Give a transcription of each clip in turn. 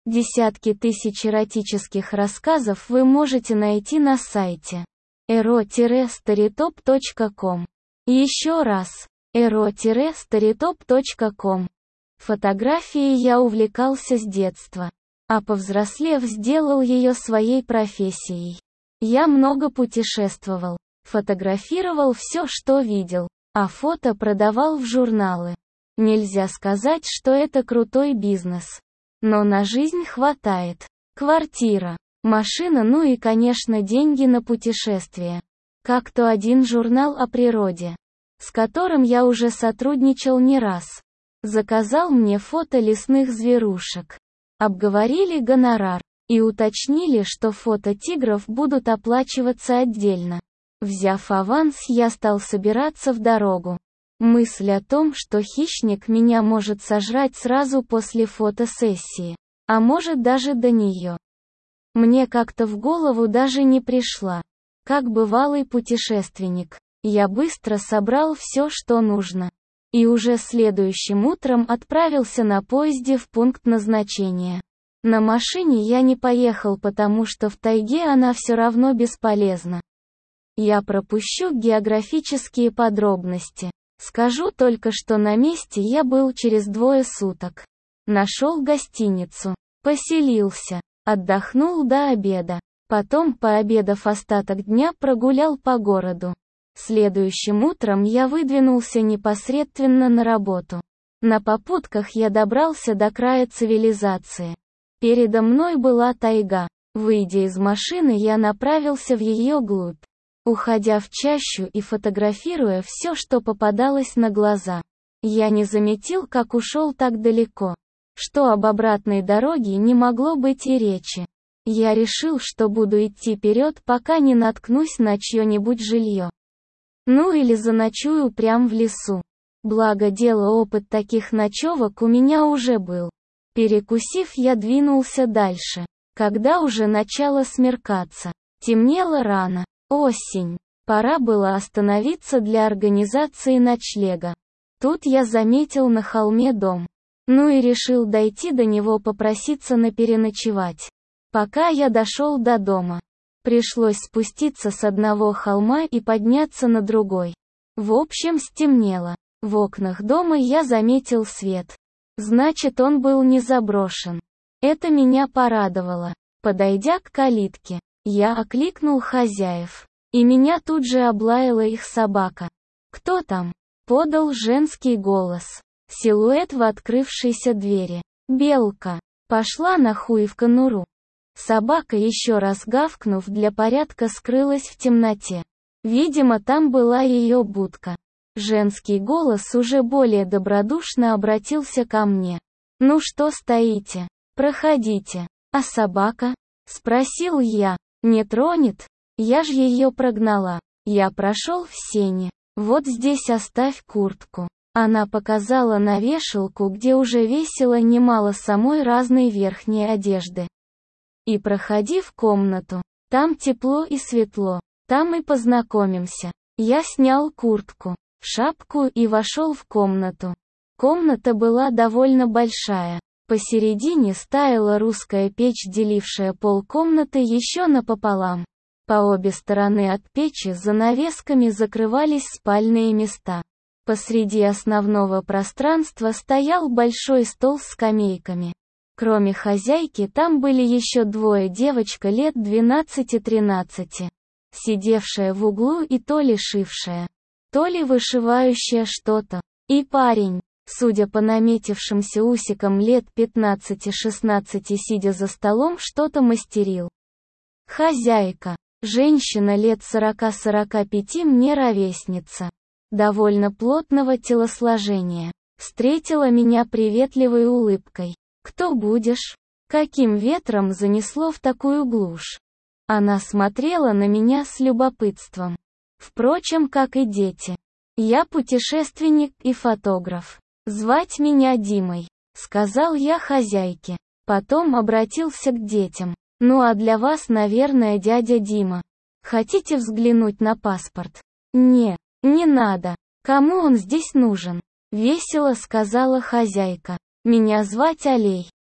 Десятки тысяч эротических рассказов вы можете найти на сайте ero-storytop.com. Еще раз, ero-storytop.com. Фотографией я увлекался с детства, а повзрослев сделал ее своей профессией. Я много путешествовал, фотографировал все, что видел, а фото продавал в журналы. Нельзя сказать, что это крутой бизнес. Но на жизнь хватает. Квартира, машина, ну и, конечно, деньги на путешествия. Как то один журнал о природе, с которым я уже сотрудничал не раз, заказал мне фото лесных зверушек. Обговорили гонорар и уточнили, что фото тигров будут оплачиваться отдельно. Взяв аванс, я стал собираться в дорогу. Мысль о том, что хищник меня может сожрать сразу после фотосессии, а может даже до нее, мне как-то в голову даже не пришла. Как бывалый путешественник, я быстро собрал все, что нужно, и уже следующим утром отправился на поезде в пункт назначения. На машине я не поехал, потому что в тайге она все равно бесполезна. Я пропущу географические подробности. Скажу только, что на месте я был через 2 суток. Нашел гостиницу, поселился, отдохнул до обеда. Потом, пообедав, остаток дня прогулял по городу. Следующим утром я выдвинулся непосредственно на работу. На попутках я добрался до края цивилизации. Передо мной была тайга. Выйдя из машины, я направился в ее глубь, уходя в чащу и фотографируя все, что попадалось на глаза. Я не заметил, как ушел так далеко, что об обратной дороге не могло быть и речи. Я решил, что буду идти вперед, пока не наткнусь на чье-нибудь жилье. Ну или заночую прямо в лесу. Благо дело, опыт таких ночевок у меня уже был. Перекусив, я двинулся дальше. Когда уже начало смеркаться, темнело рано. Осень. Пора было остановиться для организации ночлега. Тут я заметил на холме дом. Ну и решил дойти до него, попроситься на переночевать. Пока я дошел до дома, пришлось спуститься с одного холма и подняться на другой. В общем, стемнело. В окнах дома я заметил свет. Значит, он был не заброшен. Это меня порадовало. Подойдя к калитке, я окликнул хозяев, и меня тут же облаяла их собака. «Кто там?» — подал женский голос. Силуэт в открывшейся двери. «Белка. Пошла нахуй в конуру». Собака, еще раз гавкнув, для порядка скрылась в темноте. Видимо, там была ее будка. Женский голос уже более добродушно обратился ко мне. «Ну что стоите? Проходите». «А собака?» — спросил я. «Не тронет? Я ж ее прогнала». Я прошел в сени. «Вот здесь оставь куртку». Она показала на вешалку, где уже висело немало самой разной верхней одежды. «И проходи в комнату. Там тепло и светло. Там и познакомимся». Я снял куртку, шапку и вошел в комнату. Комната была довольно большая. Посередине стояла русская печь, делившая полкомнаты еще напополам. По обе стороны от печи занавесками закрывались спальные места. Посреди основного пространства стоял большой стол с скамейками. Кроме хозяйки, там были еще 2 девочка лет 12-13, сидевшая в углу и то ли шившая, то ли вышивающая что-то. И парень, судя по наметившимся усикам, лет 15-16, сидя за столом, что-то мастерил. Хозяйка, женщина лет 40-45, мне ровесница, довольно плотного телосложения, встретила меня приветливой улыбкой. «Кто будешь? Каким ветром занесло в такую глушь?» Она смотрела на меня с любопытством. Впрочем, как и дети. «Я путешественник и фотограф. Звать меня Димой», — сказал я хозяйке. Потом обратился к детям. «Ну а для вас, наверное, дядя Дима. Хотите взглянуть на паспорт?» «Не надо. Кому он здесь нужен?» — весело сказала хозяйка. «Меня звать Алей.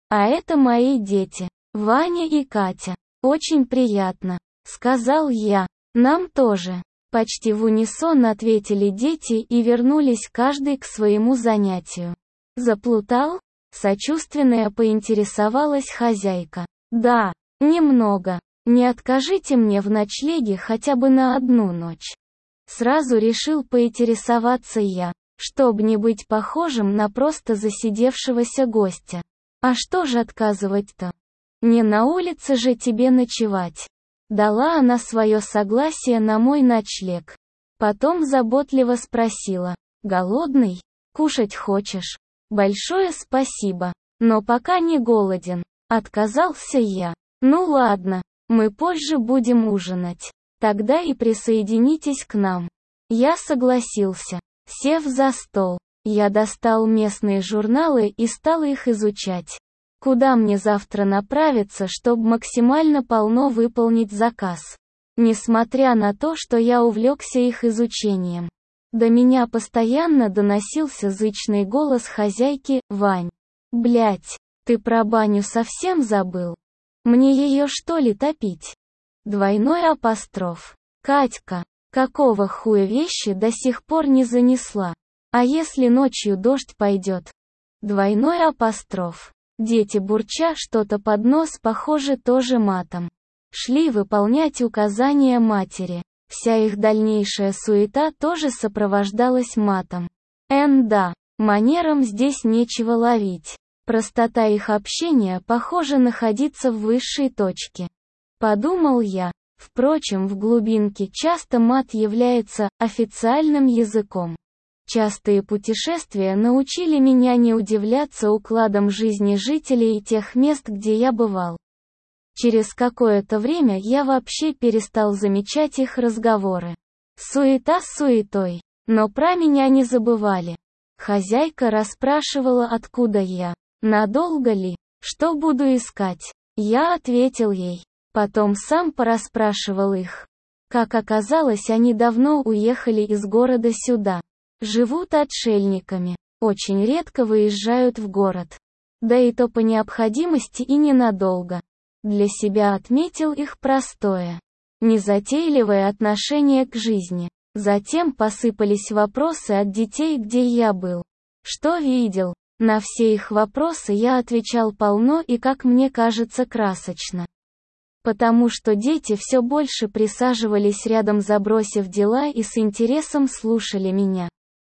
А это мои дети, Ваня и Катя. Очень приятно, сказал я. Нам тоже. Почти в унисон ответили дети и вернулись каждый к своему занятию. Заплутал? Сочувственная поинтересовалась хозяйка. Да, немного. Не откажите мне в ночлеге хотя бы на одну ночь. Сразу решил поинтересоваться я, чтобы не быть похожим на просто засидевшегося гостя. А что же отказывать-то? Не на улице же тебе ночевать. Дала она свое согласие на мой ночлег. Потом заботливо спросила: голодный? Кушать хочешь? Большое спасибо, но пока не голоден. Отказался я. Ну ладно, мы позже будем ужинать. Тогда и присоединитесь к нам. Я согласился. Сев за стол, я достал местные журналы и стал их изучать. Куда мне завтра направиться, чтобы максимально полно выполнить заказ? Несмотря на то, что я увлекся их изучением. До меня постоянно доносился зычный голос хозяйки: «Вань, блять, ты про баню совсем забыл? Мне ее что ли топить?» Двойной апостроф. Катька, какого хуя вещи до сих пор не занесла? А если ночью дождь пойдет? Двойной апостроф. Дети, бурча что-то под нос, похоже, тоже матом, шли выполнять указания матери. Вся их дальнейшая суета тоже сопровождалась матом. Да, манерам здесь нечего ловить. Простота их общения, похоже, находится в высшей точке. Подумал я. Впрочем, в глубинке часто мат является официальным языком. Частые путешествия научили меня не удивляться укладам жизни жителей тех мест, где я бывал. Через какое-то время я вообще перестал замечать их разговоры. Суета суетой, но про меня не забывали. Хозяйка расспрашивала, откуда я, надолго ли, что буду искать. Я ответил ей. Потом сам порасспрашивал их. Как оказалось, они давно уехали из города сюда. Живут отшельниками, очень редко выезжают в город. Да и то по необходимости и ненадолго. Для себя отметил их простое, незатейливое отношение к жизни. Затем посыпались вопросы от детей, где я был. Что видел? На все их вопросы я отвечал полно и, как мне кажется, красочно. Потому что дети все больше присаживались рядом, забросив дела, и с интересом слушали меня.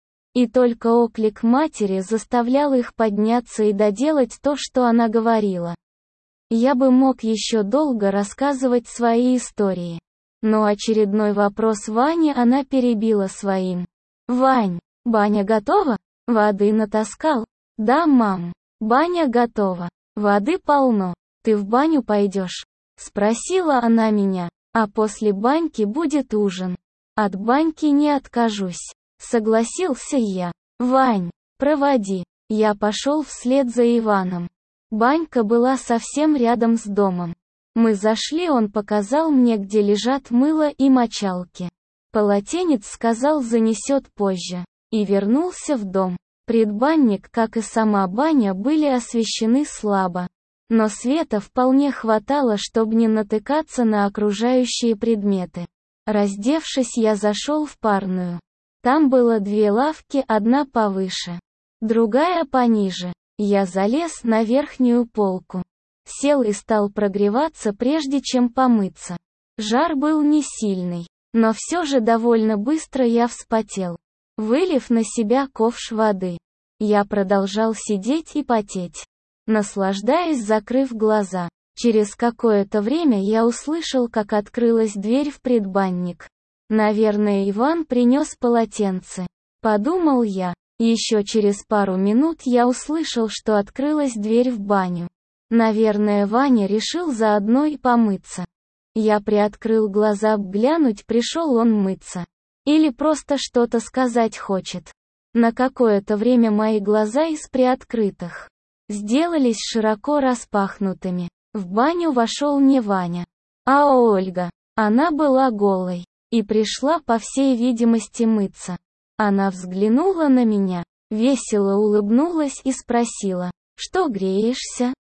И только оклик матери заставлял их подняться и доделать то, что она говорила. Я бы мог еще долго рассказывать свои истории. Но очередной вопрос Вани она перебила своим. «Вань, баня готова? Воды натаскал?» «Да, мам. Баня готова. Воды полно. Ты в баню пойдешь?» Спросила она меня. «А после баньки будет ужин. От баньки не откажусь». Согласился я. «Вань, проводи». Я пошел вслед за Иваном. Банька была совсем рядом с домом. Мы зашли, он показал мне, где лежат мыло и мочалки. Полотенец, сказал, занесет позже. И вернулся в дом. Предбанник, как и сама баня, были освещены слабо. Но света вполне хватало, чтобы не натыкаться на окружающие предметы. Раздевшись, я зашел в парную. Там было две лавки, одна повыше, другая пониже. Я залез на верхнюю полку. Сел и стал прогреваться, прежде чем помыться. Жар был не сильный, но все же довольно быстро я вспотел. Вылив на себя ковш воды, я продолжал сидеть и потеть, наслаждаясь, закрыв глаза. Через какое-то время я услышал, как открылась дверь в предбанник. Наверное, Иван принес полотенце. Подумал я. Еще через пару минут я услышал, что открылась дверь в баню. Наверное, Ваня решил заодно и помыться. Я приоткрыл глаза, глянуть, пришел он мыться. Или просто что-то сказать хочет. На какое-то время мои глаза из приоткрытых сделались широко распахнутыми. В баню вошел не Ваня, а Ольга. Она была голой и пришла, по всей видимости, мыться. Она взглянула на меня, весело улыбнулась и спросила: «Что греешься?»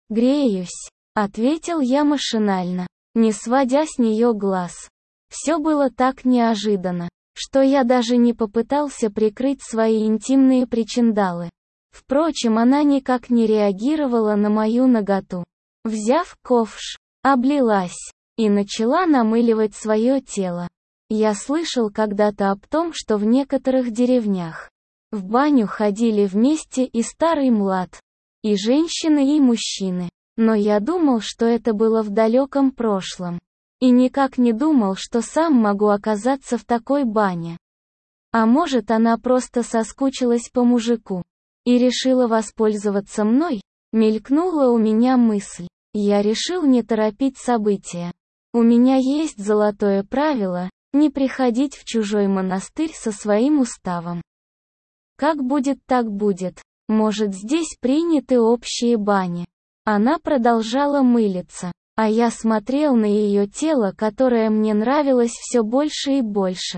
«Греюсь», — ответил я машинально, не сводя с нее глаз. Все было так неожиданно, что я даже не попытался прикрыть свои интимные причиндалы. Впрочем, она никак не реагировала на мою наготу. Взяв ковш, облилась и начала намыливать свое тело. Я слышал когда-то об том, что в некоторых деревнях в баню ходили вместе и старый млад, и женщины, и мужчины. Но я думал, что это было в далеком прошлом. И никак не думал, что сам могу оказаться в такой бане. А может, она просто соскучилась по мужику и решила воспользоваться мной? Мелькнула у меня мысль. Я решил не торопить события. У меня есть золотое правило — не приходить в чужой монастырь со своим уставом. Как будет, так будет. Может, здесь приняты общие бани. Она продолжала мылиться, а я смотрел на ее тело, которое мне нравилось все больше и больше.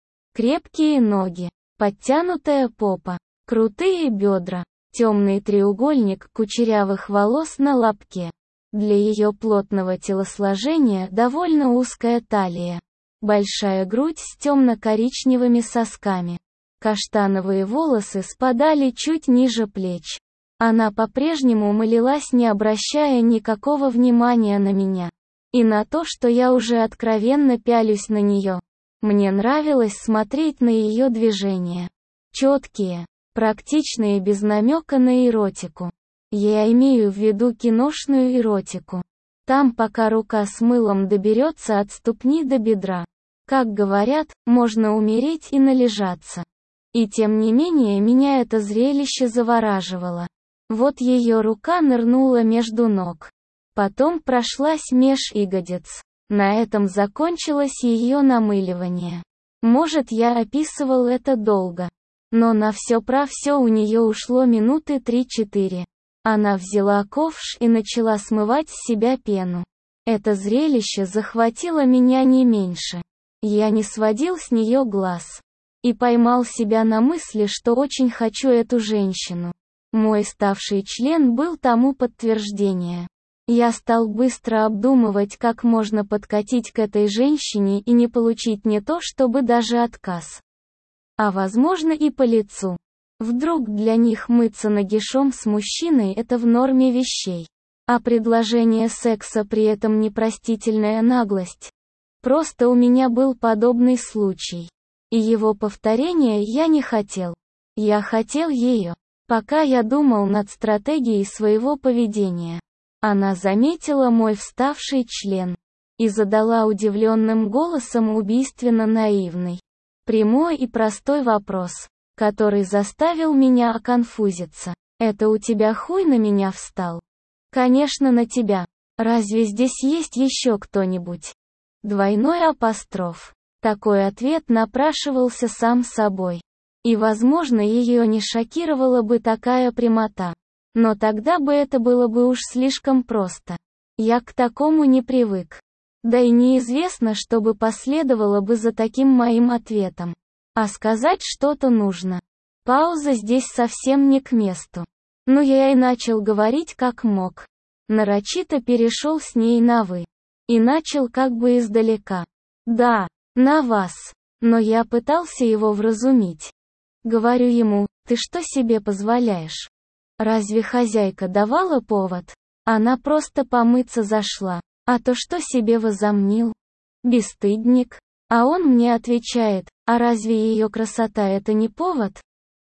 Крепкие ноги, подтянутая попа, крутые бедра, темный треугольник кучерявых волос на лобке. Для ее плотного телосложения довольно узкая талия. Большая грудь с темно-коричневыми сосками. Каштановые волосы спадали чуть ниже плеч. Она по-прежнему молилась, не обращая никакого внимания на меня. И на то, что я уже откровенно пялюсь на нее. Мне нравилось смотреть на ее движения. Четкие, практичные, без намека на эротику. Я имею в виду киношную эротику. Там, пока рука с мылом доберется от ступни до бедра. Как говорят, можно умереть и належаться. И тем не менее меня это зрелище завораживало. Вот ее рука нырнула между ног. Потом прошлась меж ягодиц. На этом закончилось ее намыливание. Может, я описывал это долго. Но на все про все у нее ушло минуты 3-4. Она взяла ковш и начала смывать с себя пену. Это зрелище захватило меня не меньше. Я не сводил с нее глаз. И поймал себя на мысли, что очень хочу эту женщину. Мой ставший член был тому подтверждение. Я стал быстро обдумывать, как можно подкатить к этой женщине и не получить не то чтобы даже отказ, а возможно и по лицу. Вдруг для них мыться нагишом с мужчиной — это в норме вещей. А предложение секса при этом непростительная наглость. Просто у меня был подобный случай. И его повторения я не хотел. Я хотел ее. Пока я думал над стратегией своего поведения, она заметила мой вставший член и задала удивленным голосом убийственно наивный, прямой и простой вопрос, который заставил меня оконфузиться. «Это у тебя хуй на меня встал?» «Конечно, на тебя. Разве здесь есть еще кто-нибудь?» Двойной апостроф. Такой ответ напрашивался сам собой. И, возможно, ее не шокировала бы такая прямота. Но тогда бы это было бы уж слишком просто. Я к такому не привык. Да и неизвестно, что бы последовало бы за таким моим ответом. А сказать что-то нужно. Пауза здесь совсем не к месту. Но я и начал говорить как мог. Нарочито перешел с ней на «вы». И начал как бы издалека. «Да, на вас». Но я пытался его вразумить. Говорю ему: «Ты что себе позволяешь? Разве хозяйка давала повод? Она просто помыться зашла. А то что себе возомнил? Бесстыдник». А он мне отвечает: «А разве ее красота — это не повод?»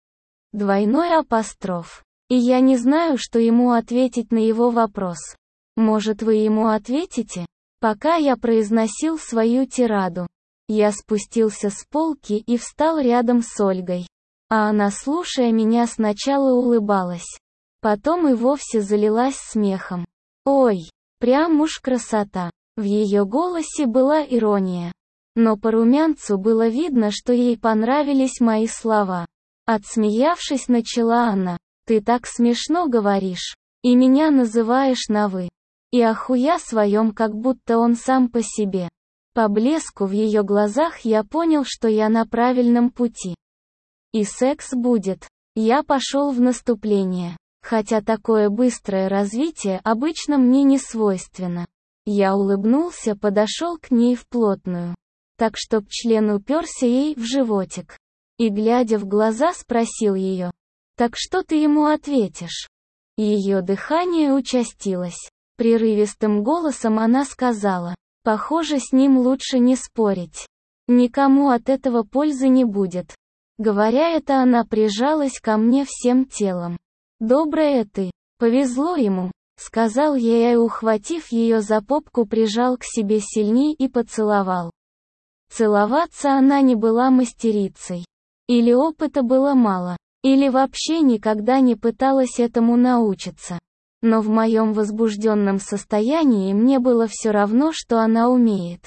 Двойной апостроф. И я не знаю, что ему ответить на его вопрос. Может, вы ему ответите? Пока я произносил свою тираду, я спустился с полки и встал рядом с Ольгой. А она, слушая меня, сначала улыбалась. Потом и вовсе залилась смехом. «Ой, прям уж красота!» В ее голосе была ирония. Но по румянцу было видно, что ей понравились мои слова. Отсмеявшись, начала она: «Ты так смешно говоришь. И меня называешь на «вы». И о хуя своем, как будто он сам по себе». По блеску в ее глазах я понял, что я на правильном пути. И секс будет. Я пошел в наступление. Хотя такое быстрое развитие обычно мне не свойственно. Я улыбнулся, подошел к ней вплотную, так чтоб член уперся ей в животик. И, глядя в глаза, спросил ее: «Так что ты ему ответишь?» Ее дыхание участилось. Прерывистым голосом она сказала: «Похоже, с ним лучше не спорить. Никому от этого пользы не будет». Говоря это, она прижалась ко мне всем телом. «Добрая ты. Повезло ему», — сказал я и, ухватив ее за попку, прижал к себе сильней и поцеловал. Целоваться она не была мастерицей. Или опыта было мало, или вообще никогда не пыталась этому научиться. Но в моем возбужденном состоянии мне было все равно, что она умеет.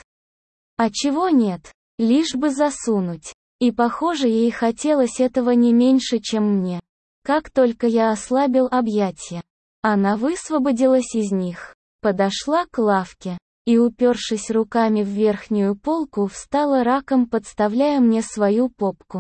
А чего нет, лишь бы засунуть. И, похоже, ей хотелось этого не меньше, чем мне. Как только я ослабил объятия, она высвободилась из них, подошла к лавке и, упершись руками в верхнюю полку, встала раком, подставляя мне свою попку.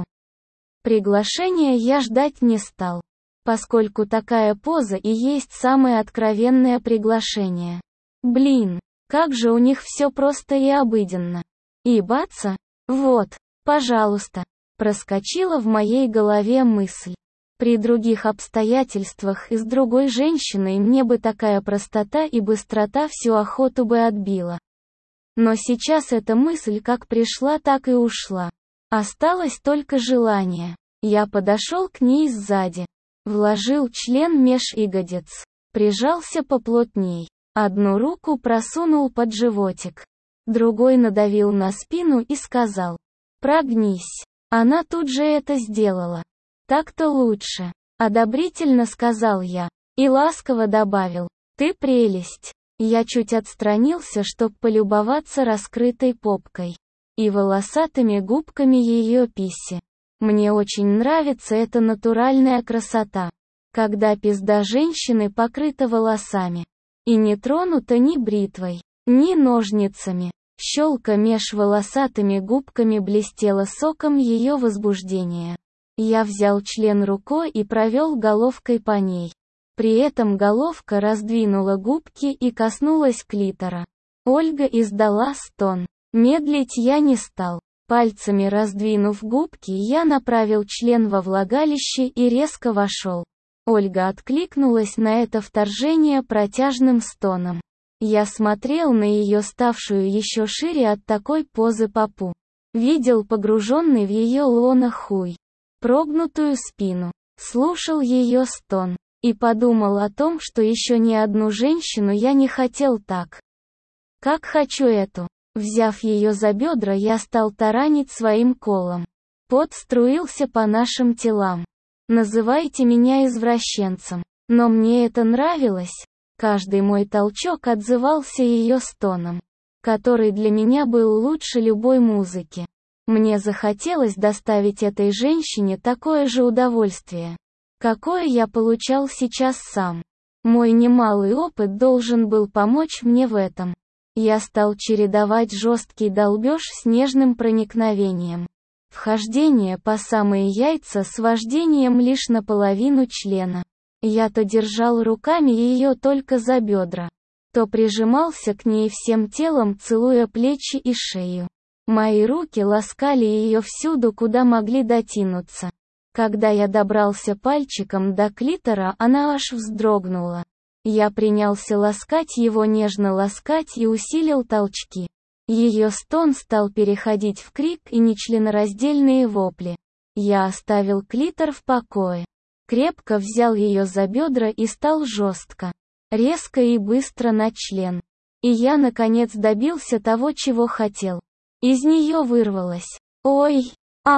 Приглашения я ждать не стал, поскольку такая поза и есть самое откровенное приглашение. Блин, как же у них все просто и обыденно. Ебаться? Вот, пожалуйста, проскочила в моей голове мысль. При других обстоятельствах и с другой женщиной мне бы такая простота и быстрота всю охоту бы отбила. Но сейчас эта мысль как пришла, так и ушла. Осталось только желание. Я подошел к ней сзади, вложил член меж ягодиц, прижался поплотней, одну руку просунул под животик, другой надавил на спину и сказал: «Прогнись». Она тут же это сделала. «Так-то лучше», — одобрительно сказал я, и ласково добавил: «Ты прелесть». Я чуть отстранился, чтоб полюбоваться раскрытой попкой и волосатыми губками ее писи. Мне очень нравится эта натуральная красота, когда пизда женщины покрыта волосами и не тронута ни бритвой, ни ножницами. Щелка меж волосатыми губками блестела соком ее возбуждения. Я взял член рукой и провел головкой по ней. При этом головка раздвинула губки и коснулась клитора. Ольга издала стон. Медлить я не стал. Пальцами раздвинув губки, я направил член во влагалище и резко вошел. Ольга откликнулась на это вторжение протяжным стоном. Я смотрел на ее ставшую еще шире от такой позы попу. Видел погруженный в ее лоно хуй, прогнутую спину, слушал ее стон и подумал о том, что еще ни одну женщину я не хотел так, как хочу эту. Взяв ее за бедра, я стал таранить своим колом. Пот струился по нашим телам. Называйте меня извращенцем, но мне это нравилось. Каждый мой толчок отзывался ее стоном, который для меня был лучше любой музыки. Мне захотелось доставить этой женщине такое же удовольствие, какое я получал сейчас сам. Мой немалый опыт должен был помочь мне в этом. Я стал чередовать жесткий долбеж с нежным проникновением. Вхождение по самые яйца с вождением лишь наполовину члена. Я то держал руками ее только за бедра, то прижимался к ней всем телом, целуя плечи и шею. Мои руки ласкали ее всюду, куда могли дотянуться. Когда я добрался пальчиком до клитора, она аж вздрогнула. Я принялся ласкать его, нежно ласкать, и усилил толчки. Ее стон стал переходить в крик и нечленораздельные вопли. Я оставил клитор в покое. Крепко взял ее за бедра и стал жестко, резко и быстро на член. И я наконец добился того, чего хотел. Из нее вырвалось: «Ой,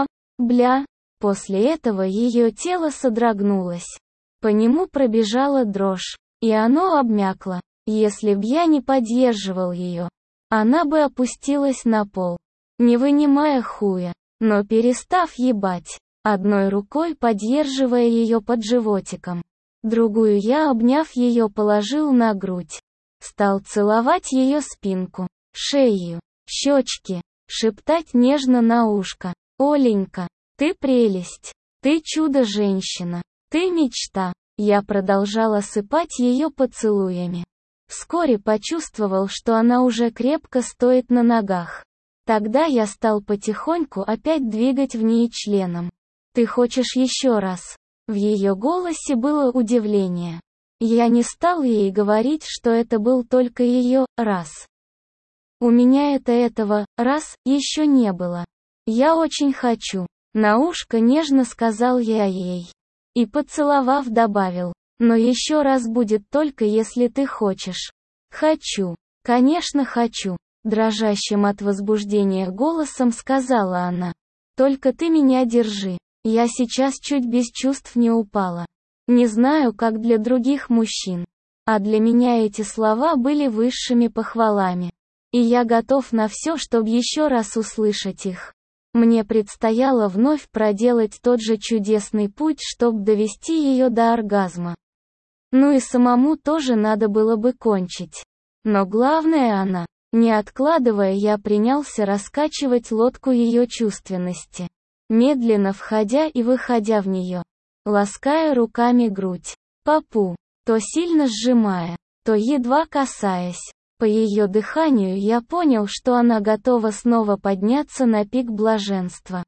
бля». После этого ее тело содрогнулось. По нему пробежала дрожь, и оно обмякло. Если б я не поддерживал ее, она бы опустилась на пол, не вынимая хуя, но перестав ебать, одной рукой поддерживая ее под животиком, другую я, обняв ее, положил на грудь. Стал целовать ее спинку, шею, щечки, шептать нежно на ушко: «Оленька, ты прелесть, ты чудо-женщина, ты мечта». Я продолжал осыпать ее поцелуями. Вскоре почувствовал, что она уже крепко стоит на ногах. Тогда я стал потихоньку опять двигать в ней членом. «Ты хочешь еще раз?» В ее голосе было удивление. Я не стал ей говорить, что это был только ее раз. У меня этого раз еще не было. Я очень хочу. На ушко нежно сказал я ей. И поцеловав добавил, но еще раз будет только если ты хочешь. Хочу. Конечно хочу. Дрожащим от возбуждения голосом сказала она. Только ты меня держи. Я сейчас чуть без чувств не упала. Не знаю, как для других мужчин. А для меня эти слова были высшими похвалами. И я готов на все, чтобы еще раз услышать их. Мне предстояло вновь проделать тот же чудесный путь, чтобы довести ее до оргазма. Ну и самому тоже надо было бы кончить. Но главное она. Не откладывая, я принялся раскачивать лодку ее чувственности. Медленно входя и выходя в нее. Лаская руками грудь. Попу. То сильно сжимая, то едва касаясь. По ее дыханию я понял, что она готова снова подняться на пик блаженства.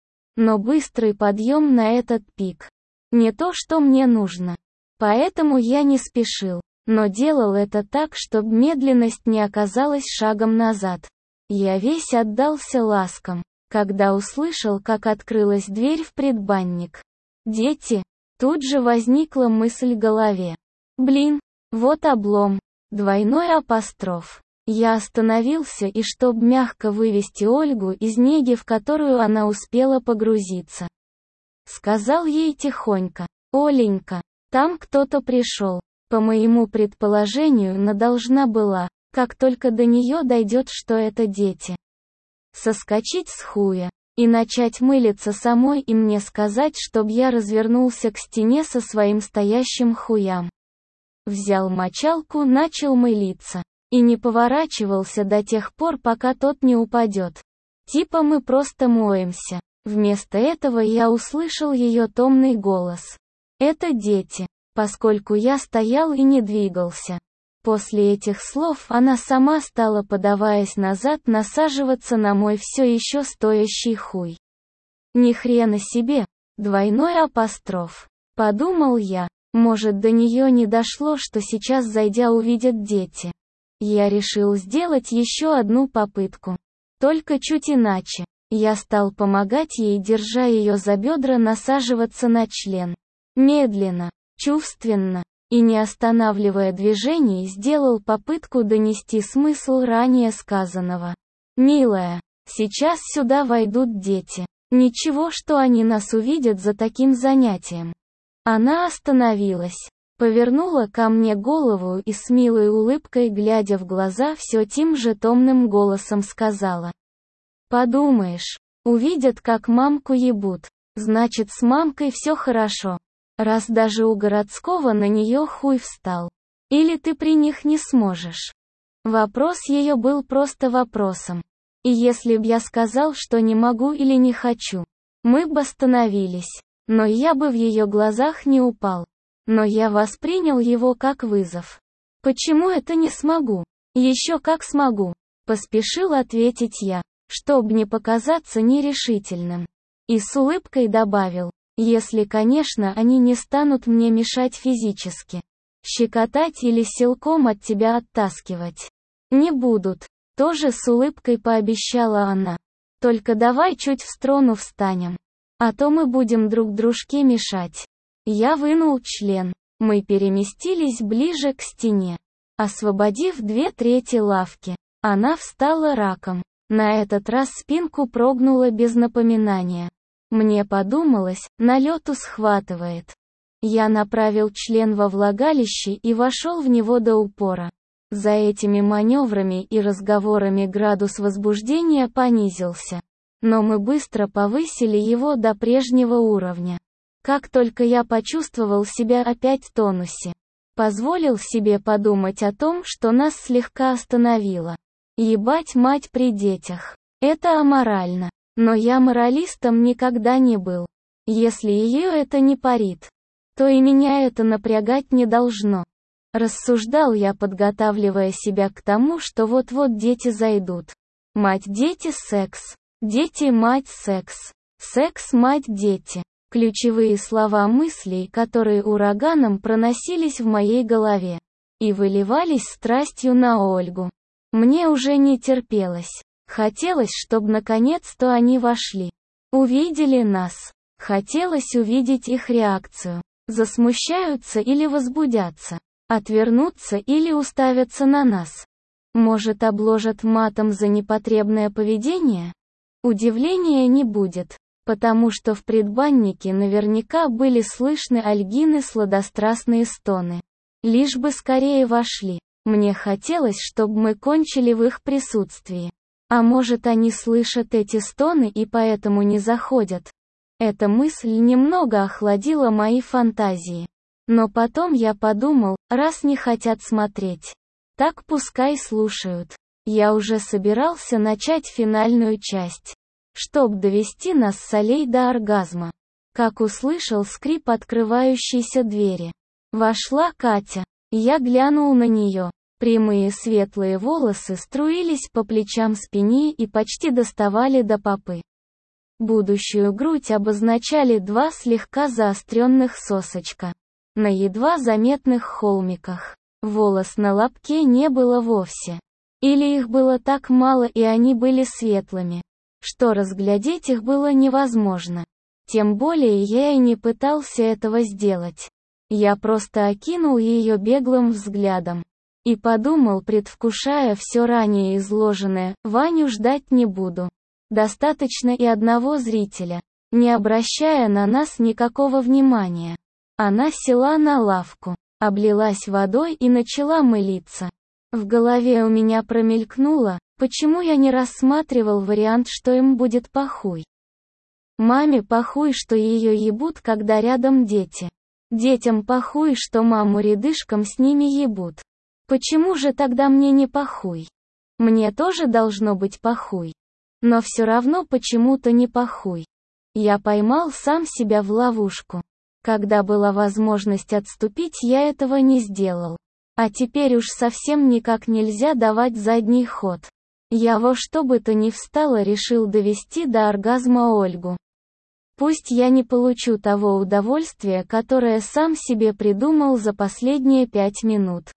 Но быстрый подъем на этот пик. Не то, что мне нужно. Поэтому я не спешил, но делал это так, чтобы медленность не оказалась шагом назад. Я весь отдался ласкам, когда услышал, как открылась дверь в предбанник. Дети. Тут же возникла мысль в голове. Блин, вот облом. Двойной апостроф. Я остановился и, чтоб мягко вывести Ольгу из неги, в которую она успела погрузиться, сказал ей тихонько: «Оленька, там кто-то пришел». По моему предположению, она должна была, как только до нее дойдет, что это дети, соскочить с хуя и начать мылиться самой и мне сказать, чтоб я развернулся к стене со своим стоящим хуям. Взял мочалку, начал мылиться. И не поворачивался до тех пор, пока тот не упадет. Типа мы просто моемся. Вместо этого я услышал ее томный голос. Это дети. Поскольку я стоял и не двигался. После этих слов она сама стала, подаваясь назад, насаживаться на мой все еще стоящий хуй. Ни хрена себе. Двойной апостроф. Подумал я. Может, до нее не дошло, что сейчас, зайдя, увидят дети. Я решил сделать еще одну попытку. Только чуть иначе. Я стал помогать ей, держа ее за бедра, насаживаться на член. Медленно, чувственно, и не останавливая движений, сделал попытку донести смысл ранее сказанного. «Милая, сейчас сюда войдут дети. Ничего, что они нас увидят за таким занятием». Она остановилась, повернула ко мне голову и с милой улыбкой, глядя в глаза, все тем же томным голосом сказала. «Подумаешь, увидят, как мамку ебут, значит, с мамкой все хорошо. Раз даже у городского на нее хуй встал. Или ты при них не сможешь». Вопрос ее был просто вопросом. И если б я сказал, что не могу или не хочу, мы бы остановились. Но я бы в ее глазах не упал. Но я воспринял его как вызов. «Почему это не смогу?» «Еще как смогу», — поспешил ответить я, чтоб не показаться нерешительным. И с улыбкой добавил, если, конечно, они не станут мне мешать физически. Щекотать или силком от тебя оттаскивать. Не будут. Тоже с улыбкой пообещала она. Только давай чуть в сторону встанем. А то мы будем друг дружке мешать. Я вынул член. Мы переместились ближе к стене. Освободив 2/3 лавки, она встала раком. На этот раз спинку прогнула без напоминания. Мне подумалось, на лету схватывает. Я направил член во влагалище и вошел в него до упора. За этими маневрами и разговорами градус возбуждения понизился. Но мы быстро повысили его до прежнего уровня. Как только я почувствовал себя опять в тонусе, позволил себе подумать о том, что нас слегка остановило. Ебать мать при детях. Это аморально. Но я моралистом никогда не был. Если ее это не парит, то и меня это напрягать не должно. Рассуждал я, подготавливая себя к тому, что вот-вот дети зайдут. Мать, дети, секс. Дети, мать, секс. Секс, мать, дети. Ключевые слова мыслей, которые ураганом проносились в моей голове и выливались страстью на Ольгу. Мне уже не терпелось. Хотелось, чтобы наконец-то они вошли. Увидели нас. Хотелось увидеть их реакцию. Засмущаются или возбудятся. Отвернутся или уставятся на нас. Может, обложат матом за непотребное поведение? Удивления не будет, потому что в предбаннике наверняка были слышны Ольгины сладострастные стоны. Лишь бы скорее вошли. Мне хотелось, чтобы мы кончили в их присутствии. А может, они слышат эти стоны и поэтому не заходят. Эта мысль немного охладила мои фантазии. Но потом я подумал, раз не хотят смотреть, так пускай слушают. Я уже собирался начать финальную часть, чтоб довести нас с Олей до оргазма. Как услышал скрип открывающейся двери. Вошла Катя. Я глянул на нее. Прямые светлые волосы струились по плечам, спине и почти доставали до попы. Будущую грудь обозначали два слегка заостренных сосочка. На едва заметных холмиках. Волос на лобке не было вовсе. Или их было так мало и они были светлыми, что разглядеть их было невозможно. Тем более я и не пытался этого сделать. Я просто окинул ее беглым взглядом. И подумал, предвкушая все ранее изложенное, Ваню ждать не буду. Достаточно и одного зрителя. Не обращая на нас никакого внимания. Она села на лавку, облилась водой и начала мылиться. В голове у меня промелькнуло, почему я не рассматривал вариант, что им будет похуй. Маме похуй, что ее ебут, когда рядом дети. Детям похуй, что маму рядышком с ними ебут. Почему же тогда мне не похуй? Мне тоже должно быть похуй. Но все равно почему-то не похуй. Я поймал сам себя в ловушку. Когда была возможность отступить, я этого не сделал. А теперь уж совсем никак нельзя давать задний ход. Я во что бы то ни встало решил довести до оргазма Ольгу. Пусть я не получу того удовольствия, которое сам себе придумал за последние 5 минут.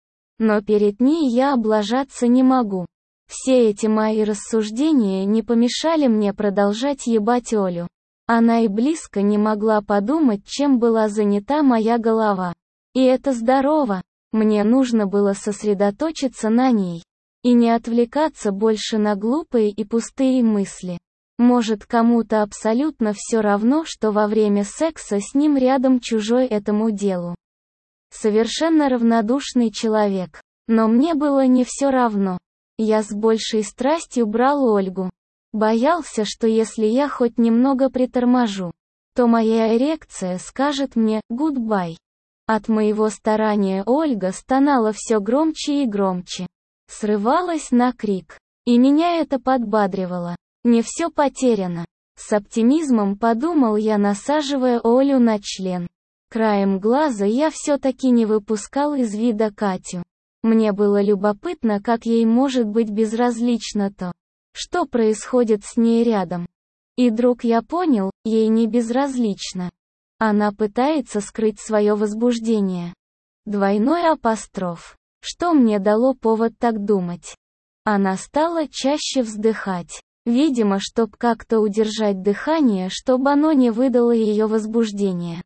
Но перед ней я облажаться не могу. Все эти мои рассуждения не помешали мне продолжать ебать Олю. Она и близко не могла подумать, чем была занята моя голова. И это здорово. Мне нужно было сосредоточиться на ней. И не отвлекаться больше на глупые и пустые мысли. Может, кому-то абсолютно все равно, что во время секса с ним рядом чужой этому делу. Совершенно равнодушный человек. Но мне было не все равно. Я с большей страстью брал Ольгу. Боялся, что если я хоть немного приторможу, то моя эрекция скажет мне «гудбай». От моего старания Ольга стонала все громче и громче. Срывалась на крик. И меня это подбадривало. Не все потеряно. С оптимизмом подумал я, насаживая Олю на член. Краем глаза я все-таки не выпускал из вида Катю. Мне было любопытно, как ей может быть безразлично то, что происходит с ней рядом. И вдруг я понял, ей не безразлично. Она пытается скрыть свое возбуждение. Двойной апостроф. Что мне дало повод так думать? Она стала чаще вздыхать. Видимо, чтоб как-то удержать дыхание, чтобы оно не выдало ее возбуждение.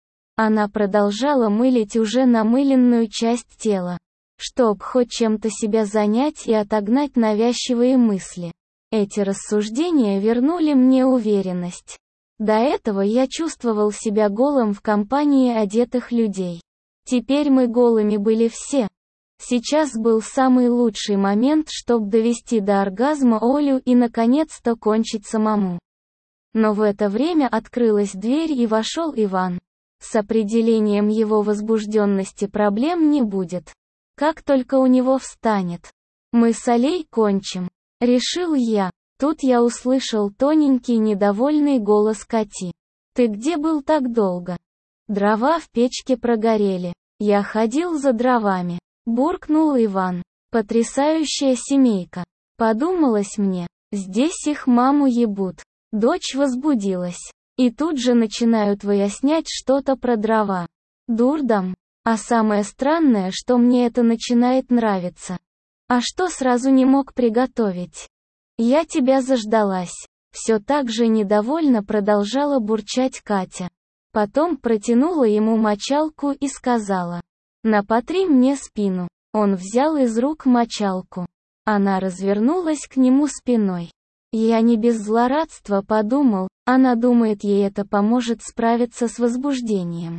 Она продолжала мылить уже намыленную часть тела, чтоб хоть чем-то себя занять и отогнать навязчивые мысли. Эти рассуждения вернули мне уверенность. До этого я чувствовал себя голым в компании одетых людей. Теперь мы голыми были все. Сейчас был самый лучший момент, чтобы довести до оргазма Олю и наконец-то кончить самому. Но в это время открылась дверь и вошел Иван. С определением его возбужденности проблем не будет. Как только у него встанет, мы с Олей кончим. Решил я. Тут я услышал тоненький недовольный голос Кати. «Ты где был так долго?» Дрова в печке прогорели. Я ходил за дровами. Буркнул Иван. Потрясающая семейка. Подумалось мне, здесь их маму ебут. Дочь возбудилась. И тут же начинают выяснять что-то про дрова. Дурдом. А самое странное, что мне это начинает нравиться. А что сразу не мог приготовить? Я тебя заждалась. Все так же недовольно продолжала бурчать Катя. Потом протянула ему мочалку и сказала: «Напотри мне спину». Он взял из рук мочалку. Она развернулась к нему спиной. Я не без злорадства подумал, она думает, ей это поможет справиться с возбуждением.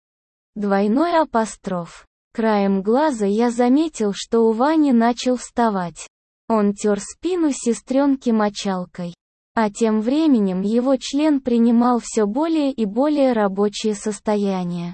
Двойной апостроф. Краем глаза я заметил, что у Вани начал вставать. Он тер спину сестренки мочалкой. А тем временем его член принимал все более и более рабочее состояние.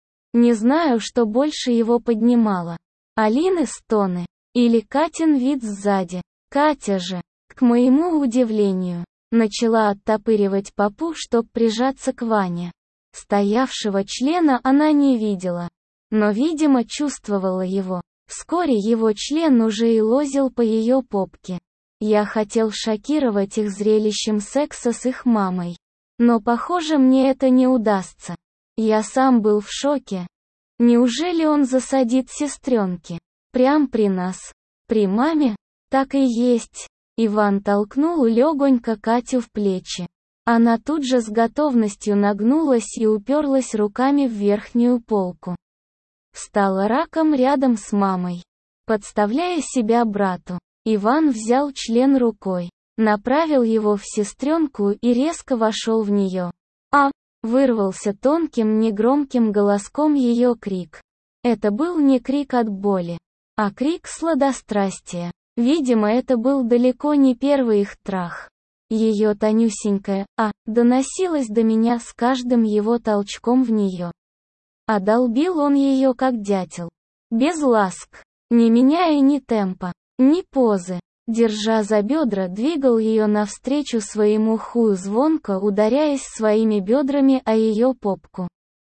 Не знаю, что больше его поднимало. Алины стоны. Или Катин вид сзади. Катя же, к моему удивлению, начала оттопыривать попу, чтоб прижаться к Ване. Стоявшего члена она не видела, но, видимо, чувствовала его. Вскоре его член уже и лозил по ее попке. Я хотел шокировать их зрелищем секса с их мамой. Но, похоже, мне это не удастся. Я сам был в шоке. Неужели он засадит сестренки? Прям при нас? При маме? Так и есть. Иван толкнул легонько Катю в плечи. Она тут же с готовностью нагнулась и уперлась руками в верхнюю полку. Встала раком рядом с мамой, подставляя себя брату. Иван взял член рукой, направил его в сестренку и резко вошел в нее. «А!» — вырвался тонким негромким голоском ее крик. Это был не крик от боли, а крик сладострастия. Видимо, это был далеко не первый их трах. Ее тонюсенькое «а» доносилось до меня с каждым его толчком в нее. А долбил он ее как дятел. Без ласк, не меняя ни темпа, ни позы. Держа за бедра, двигал ее навстречу своему хую, звонко ударяясь своими бедрами о ее попку.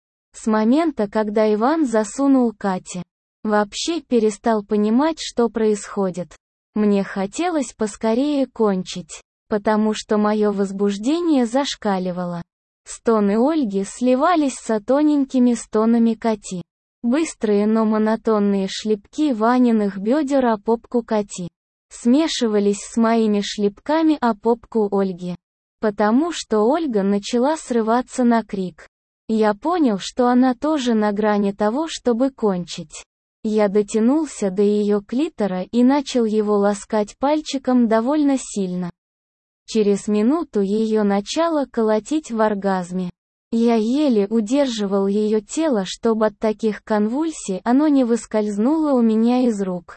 С момента, когда Иван засунул Кате, вообще перестал понимать, что происходит. Мне хотелось поскорее кончить, потому что мое возбуждение зашкаливало. Стоны Ольги сливались с тоненькими стонами Кати. Быстрые, но монотонные шлепки Ваниных бедер о попку Кати смешивались с моими шлепками о попку Ольги. Потому что Ольга начала срываться на крик. Я понял, что она тоже на грани того, чтобы кончить. Я дотянулся до ее клитора и начал его ласкать пальчиком довольно сильно. Через минуту ее начало колотить в оргазме. Я еле удерживал ее тело, чтобы от таких конвульсий оно не выскользнуло у меня из рук.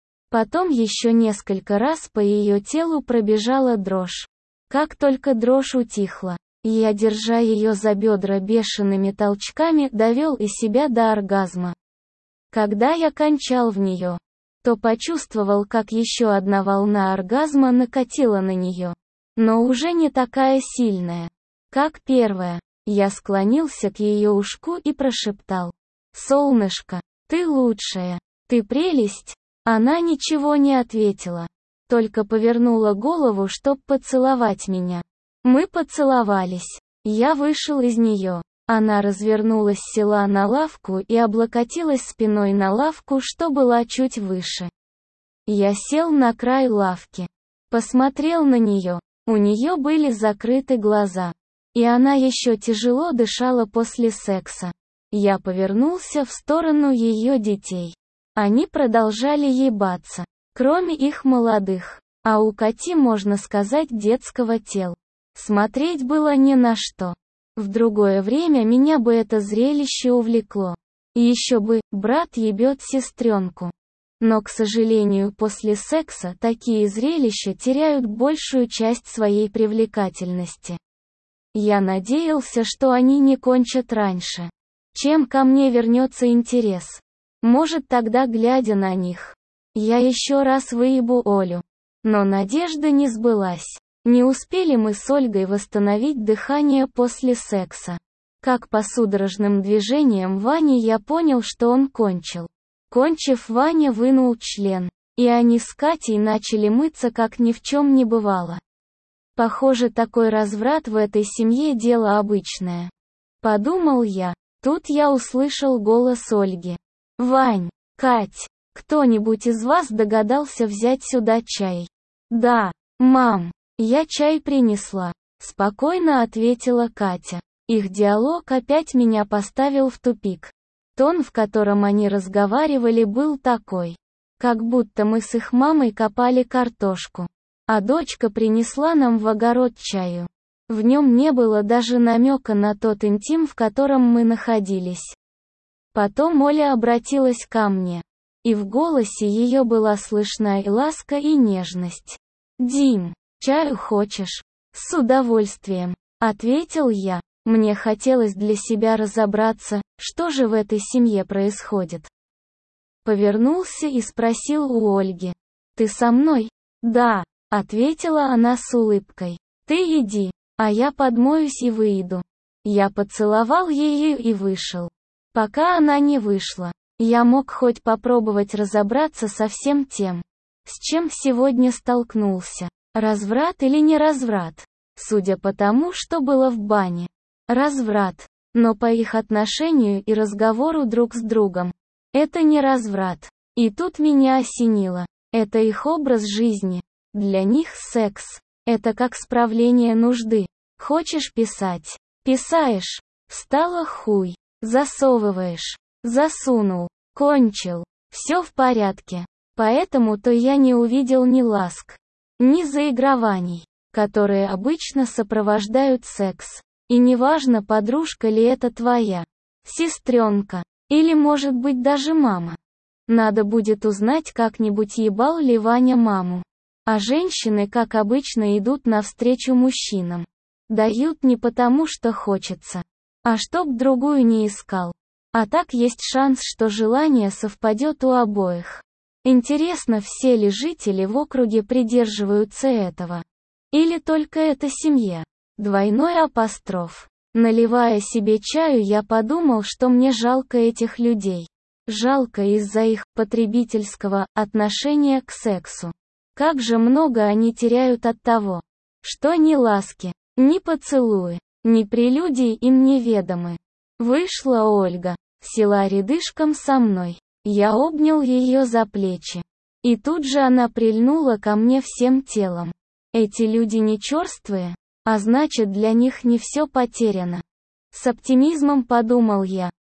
Потом еще несколько раз по ее телу пробежала дрожь. Как только дрожь утихла, я, держа ее за бедра бешеными толчками, довел и себя до оргазма. Когда я кончал в нее, то почувствовал, как еще одна волна оргазма накатила на нее. Но уже не такая сильная, как первая. Я склонился к ее ушку и прошептал: «Солнышко, ты лучшая, ты прелесть». Она ничего не ответила, только повернула голову, чтоб поцеловать меня. Мы поцеловались. Я вышел из нее. Она развернулась, села на лавку и облокотилась спиной на лавку, что была чуть выше. Я сел на край лавки. Посмотрел на нее. У нее были закрыты глаза. И она еще тяжело дышала после секса. Я повернулся в сторону ее детей. Они продолжали ебаться. Кроме их молодых. А у Кати, можно сказать, детского тела. Смотреть было не на что. В другое время меня бы это зрелище увлекло. И еще бы, брат ебет сестренку. Но, к сожалению, после секса такие зрелища теряют большую часть своей привлекательности. Я надеялся, что они не кончат раньше, чем ко мне вернется интерес. Может, тогда, глядя на них, я еще раз выебу Олю. Но надежда не сбылась. Не успели мы с Ольгой восстановить дыхание после секса, Как по судорожным движениям Вани я понял, что он кончил. Кончив, Ваня вынул член, и они с Катей начали мыться, как ни в чем не бывало. Похоже, такой разврат в этой семье дело обычное. Подумал я. Тут я услышал голос Ольги. «Вань, Кать, кто-нибудь из вас догадался взять сюда чай?» «Да, мам, я чай принесла», — спокойно ответила Катя. Их диалог опять меня поставил в тупик. Тон, в котором они разговаривали, был такой, как будто мы с их мамой копали картошку, а дочка принесла нам в огород чаю. В нем не было даже намека на тот интим, в котором мы находились. Потом Оля обратилась ко мне, и в голосе ее была слышна и ласка, и нежность. «Дим, чаю хочешь?» «С удовольствием», — ответил я. Мне хотелось для себя разобраться, что же в этой семье происходит. Повернулся и спросил у Ольги. «Ты со мной?» «Да», — ответила она с улыбкой. «Ты иди, а я подмоюсь и выйду». Я поцеловал ее и вышел. Пока она не вышла, я мог хоть попробовать разобраться со всем тем, с чем сегодня столкнулся. Разврат или не разврат? Судя по тому, что было в бане. Разврат. Но по их отношению и разговору друг с другом. Это не разврат. И тут меня осенило. Это их образ жизни. Для них секс — это как справление нужды. Хочешь писать? Писаешь. Встала хуй. Засовываешь. Засунул. Кончил. Все в порядке. Поэтому-то я не увидел ни ласк, ни заигрований, которые обычно сопровождают секс. И неважно, подружка ли это твоя, сестренка, или может быть даже мама. Надо будет узнать как-нибудь, ебал ли Ваня маму. А женщины, как обычно, идут навстречу мужчинам. Дают не потому, что хочется, а чтоб другую не искал. А так есть шанс, что желание совпадет у обоих. Интересно, все ли жители в округе придерживаются этого? Или только эта семья? Двойной апостроф. Наливая себе чаю, я подумал, что мне жалко этих людей. Жалко из-за их потребительского отношения к сексу. Как же много они теряют от того, что ни ласки, ни поцелуи, ни прелюдии им неведомы. Вышла Ольга, села рядышком со мной. Я обнял ее за плечи. И тут же она прильнула ко мне всем телом. Эти люди не черствые, а значит, для них не все потеряно. С оптимизмом подумал я.